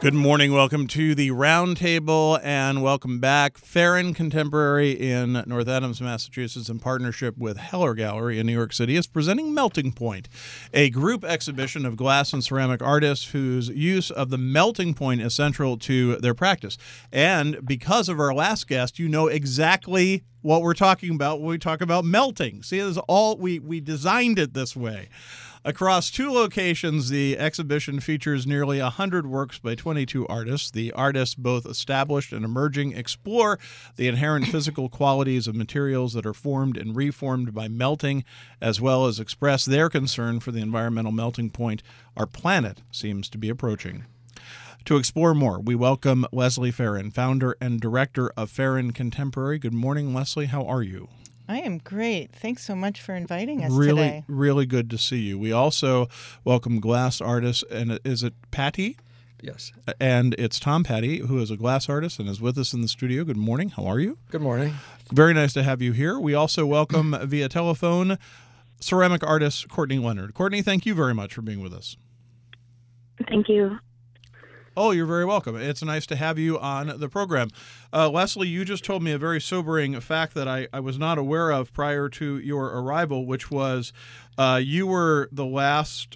Good morning. Welcome to the Roundtable, and welcome back. Farron Contemporary in North Adams, Massachusetts, in partnership with Heller Gallery in New York City, is presenting Melting Point, a group exhibition of glass and ceramic artists whose use of the melting point is central to their practice. And because of our last guest, you know exactly what we're talking about when we talk about melting. See, this is all we designed it this way. Across two locations, the exhibition features nearly 100 works by 22 artists. The artists, both established and emerging, explore the inherent physical qualities of materials that are formed and reformed by melting, as well as express their concern for the environmental melting point our planet seems to be approaching. To explore more, we welcome Leslie Farron, founder and director of Farron Contemporary. Good morning, Leslie. How are you? I am great. Thanks so much for inviting us Really, today. really good to see you. We also welcome glass artists, and is it Patty? Yes. And it's Tom Patty, who is a glass artist and is with us in the studio. Good morning. How are you? Good morning. Very nice to have you here. We also welcome via telephone ceramic artist Courtney Leonard. Courtney, thank you very much for being with us. Thank you. Oh, you're very welcome. It's nice to have you on the program. Leslie, you just told me a very sobering fact that I was not aware of prior to your arrival, which was you were the last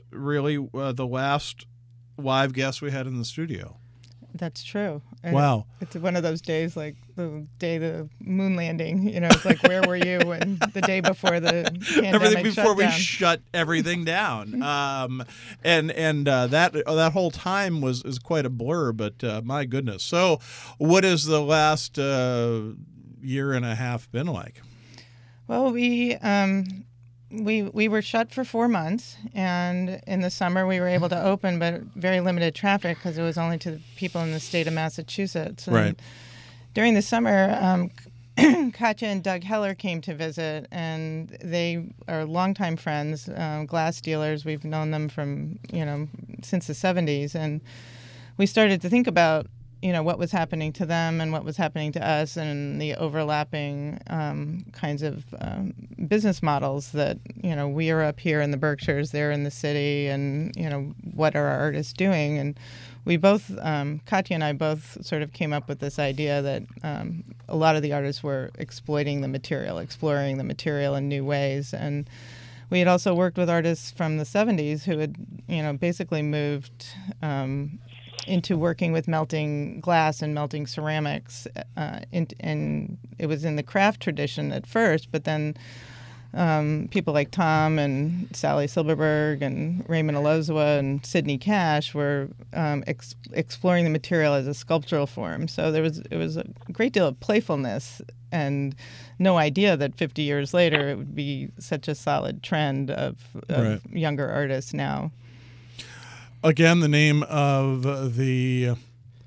live guest we had in the studio. That's true. And wow. It's one of those days, like the day the moon landing, it's like, where were you when the day before the pandemic everything before shut we down? shut everything down. That whole time is quite a blur, but my goodness. So what has the last year and a half been like? Well, we were shut for 4 months, and in the summer we were able to open, but very limited traffic because it was only to people in the state of Massachusetts. And right. During the summer, Katya and Doug Heller came to visit, and they are longtime friends, glass dealers. We've known them from, since the 70s, and we started to think about what was happening to them and what was happening to us, and the overlapping kinds of business models that, we are up here in the Berkshires, they're in the city, and, what are our artists doing? And we both, Katya and I both sort of came up with this idea that a lot of the artists were exploiting the material, exploring the material in new ways. And we had also worked with artists from the 70s who had, basically moved into working with melting glass and melting ceramics, and it was in the craft tradition at first, but then people like Tom and Sally Silberberg and Raymond Alozua and Sidney Cash were exploring the material as a sculptural form. So it was a great deal of playfulness and no idea that 50 years later it would be such a solid trend of right. younger artists now. Again, the name of the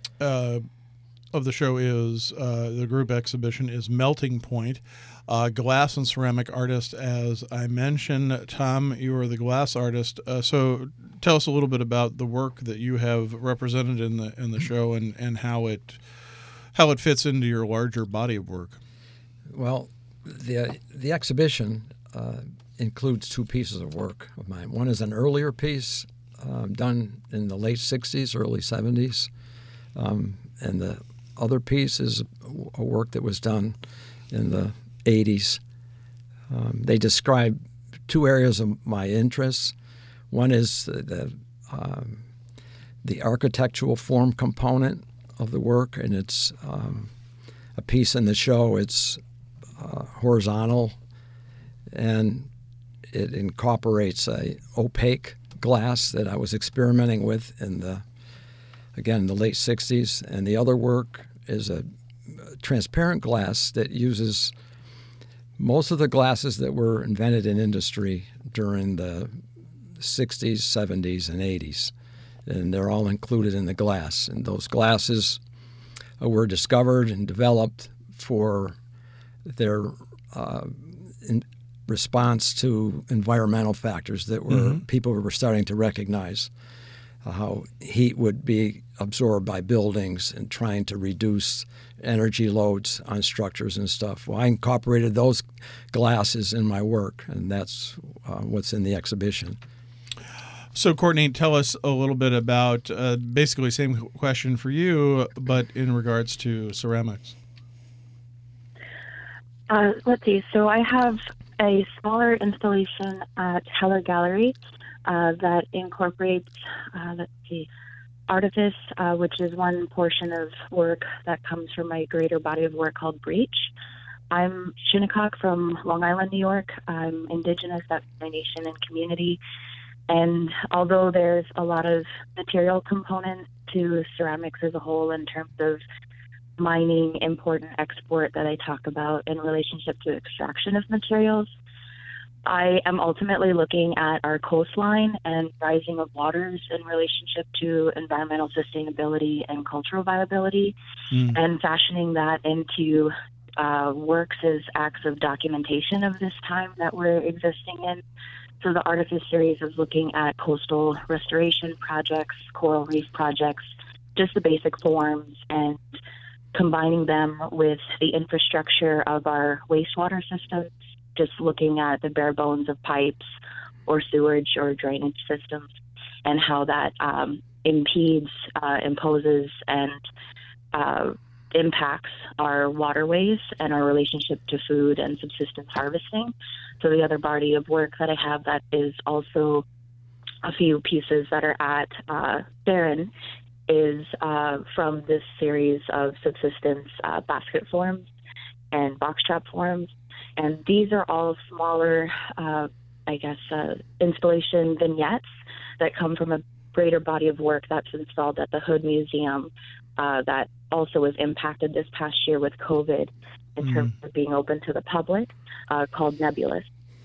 show is the group exhibition is Melting Point, glass and ceramic artist. As I mentioned, Tom, you are the glass artist. So tell us a little bit about the work that you have represented in the show and how it fits into your larger body of work. Well, the exhibition includes two pieces of work of mine. One is an earlier piece done in the late 60s, early 70s. And the other piece is a work that was done in the 80s. They describe two areas of my interests. One is the architectural form component of the work, and it's a piece in the show. It's horizontal, and it incorporates a opaque glass that I was experimenting with in the late 60s. And the other work is a transparent glass that uses most of the glasses that were invented in industry during the 60s, 70s, and 80s. And they're all included in the glass. And those glasses were discovered and developed for their response to environmental factors that were people were starting to recognize how heat would be absorbed by buildings and trying to reduce energy loads on structures and stuff. Well, I incorporated those glasses in my work, and that's what's in the exhibition. So, Courtney, tell us a little bit about basically same question for you, but in regards to ceramics. Let's see. So I have a smaller installation at Heller Gallery that incorporates, Artifice, which is one portion of work that comes from my greater body of work called Breach. I'm Shinnecock from Long Island, New York. I'm indigenous, that's my nation and community. And although there's a lot of material components to ceramics as a whole in terms of mining, import, and export that I talk about in relationship to extraction of materials, I am ultimately looking at our coastline and rising of waters in relationship to environmental sustainability and cultural viability, and fashioning that into works as acts of documentation of this time that we're existing in. So the Artifice series is looking at coastal restoration projects, coral reef projects, just the basic forms, and combining them with the infrastructure of our wastewater systems, just looking at the bare bones of pipes or sewage or drainage systems and how that impedes, imposes, and impacts our waterways and our relationship to food and subsistence harvesting. So the other body of work that I have that is also a few pieces that are at Theron is from this series of subsistence basket forms and box trap forms. And these are all smaller, installation vignettes that come from a greater body of work that's installed at the Hood Museum that also was impacted this past year with COVID in terms of being open to the public, called Nebulous.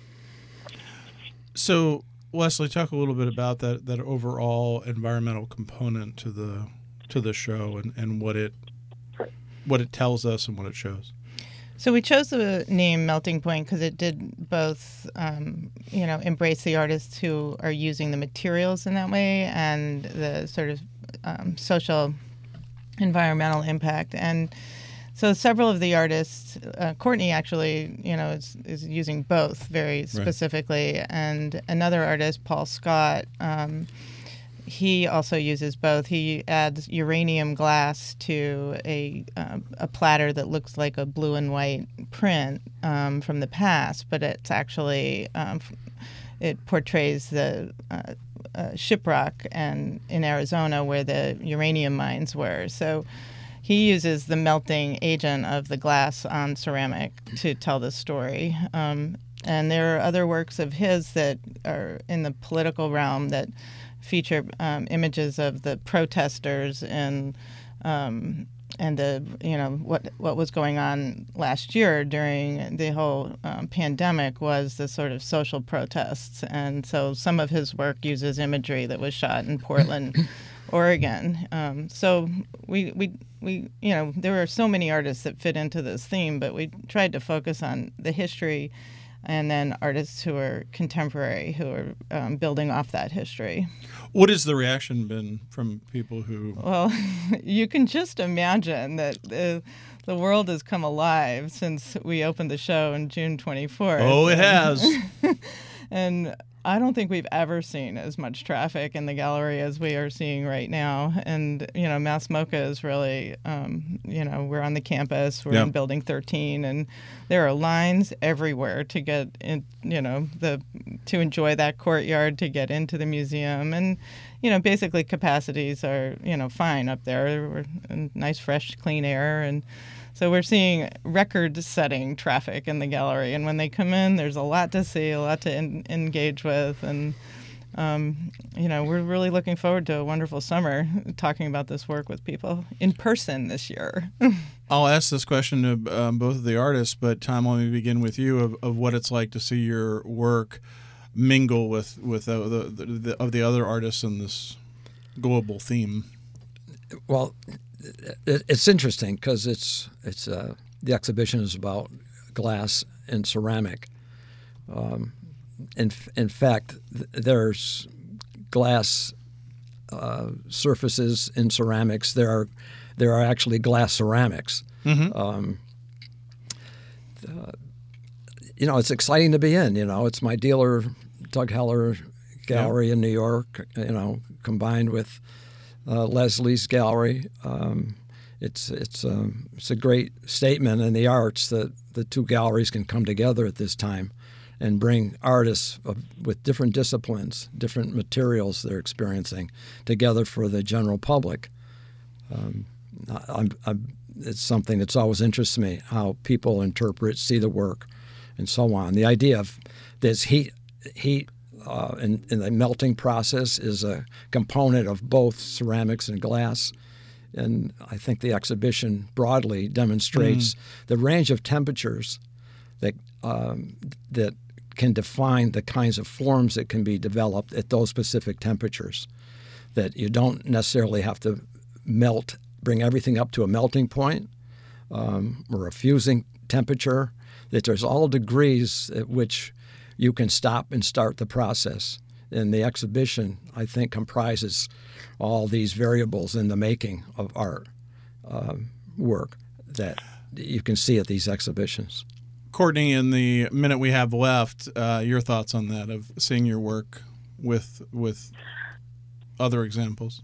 So, Leslie, talk a little bit about that overall environmental component to the show and what it tells us and what it shows. So we chose the name Melting Point because it did both, embrace the artists who are using the materials in that way and the sort of social environmental impact. And so several of the artists, Courtney actually, is using both very specifically. Right. And another artist, Paul Scott, he also uses both. He adds uranium glass to a platter that looks like a blue and white print from the past, but it's actually it portrays the shiprock and in Arizona where the uranium mines were. So he uses the melting agent of the glass on ceramic to tell the story. And there are other works of his that are in the political realm that feature images of the protesters and the what was going on last year during the whole pandemic was the sort of social protests, and so some of his work uses imagery that was shot in Portland, Oregon. So we there are so many artists that fit into this theme, but we tried to focus on the history. And then artists who are contemporary, who are building off that history. What has the reaction been from people who... Well, you can just imagine that the world has come alive since we opened the show on June 24th. Oh, it has. And I don't think we've ever seen as much traffic in the gallery as we are seeing right now. And, Mass MoCA is really, we're on the campus, we're in Building 13, and there are lines everywhere to get in, to enjoy that courtyard, to get into the museum. And, basically capacities are, fine up there. We're in nice, fresh, clean air. And so we're seeing record-setting traffic in the gallery, and when they come in, there's a lot to see, a lot to engage with, and we're really looking forward to a wonderful summer talking about this work with people in person this year. I'll ask this question to both of the artists, but Tom, let me begin with you of what it's like to see your work mingle with the other artists in this global theme. Well, it's interesting because it's the exhibition is about glass and ceramic. In fact, there's glass surfaces in ceramics. There are actually glass ceramics. Mm-hmm. It's exciting to be in. It's my dealer, Doug Heller, Gallery in New York, combined with Leslie's gallery. It's a great statement in the arts that the two galleries can come together at this time and bring artists with different disciplines, different materials they're experiencing together for the general public. It's something that's always interests me, how people interpret, see the work, and so on. The idea of this heat in the melting process is a component of both ceramics and glass. And I think the exhibition broadly demonstrates the range of temperatures that can define the kinds of forms that can be developed at those specific temperatures. That you don't necessarily have to bring everything up to a melting point or a fusing temperature. That there's all degrees at which you can stop and start the process. And the exhibition, I think, comprises all these variables in the making of art work that you can see at these exhibitions. Courtney, in the minute we have left, your thoughts on that, of seeing your work with other examples?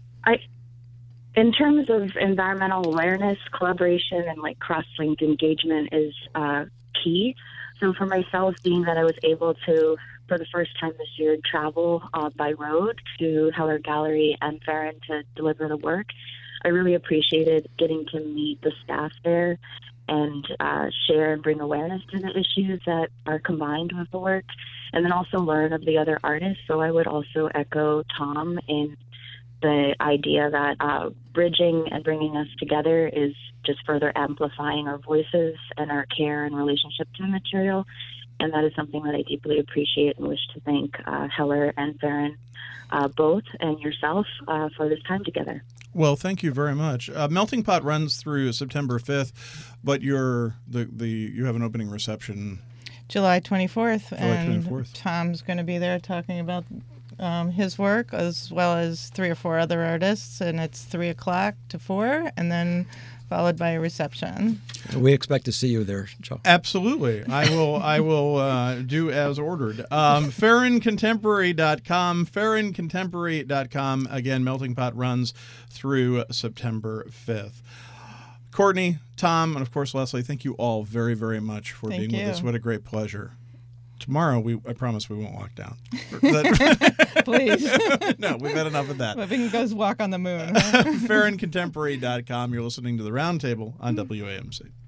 In terms of environmental awareness, collaboration, and cross-linked engagement is key. So for myself, being that I was able to, for the first time this year, travel by road to Heller Gallery and Farron to deliver the work, I really appreciated getting to meet the staff there and share and bring awareness to the issues that are combined with the work, and then also learn of the other artists. So I would also echo Tom in the idea that bridging and bringing us together is just further amplifying our voices and our care and relationship to the material. And that is something that I deeply appreciate and wish to thank Heller and Farron both, and yourself for this time together. Well, thank you very much. Melting Pot runs through September 5th, but you have an opening reception July 24th. July 24th. And Tom's going to be there talking about his work, as well as 3 or 4 other artists, and it's 3 o'clock to 4, and then followed by a reception. We expect to see you there, Joe. Absolutely. I will do as ordered. FarronContemporary.com, FarronContemporary.com. Again, Melting Pot runs through September 5th. Courtney, Tom, and of course Leslie, thank you all very, very much for being with us. What a great pleasure. Tomorrow, I promise we won't walk down. Please. No, we've had enough of that. But we can go walk on the moon. Huh? FarronContemporary.com. You're listening to The Roundtable on WAMC.